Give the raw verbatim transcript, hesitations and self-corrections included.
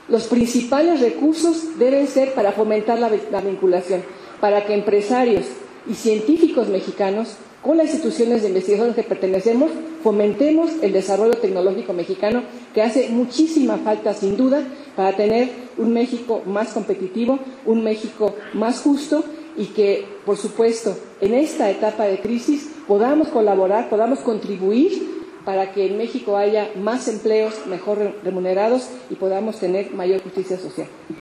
Los principales recursos deben ser para fomentar la, la vinculación, para que empresarios y científicos mexicanos, con las instituciones de investigación a las que pertenecemos, fomentemos el desarrollo tecnológico mexicano, que hace muchísima falta, sin duda, para tener un México más competitivo, un México más justo, y que, por supuesto, en esta etapa de crisis podamos colaborar, podamos contribuir para que en México haya más empleos mejor remunerados y podamos tener mayor justicia social.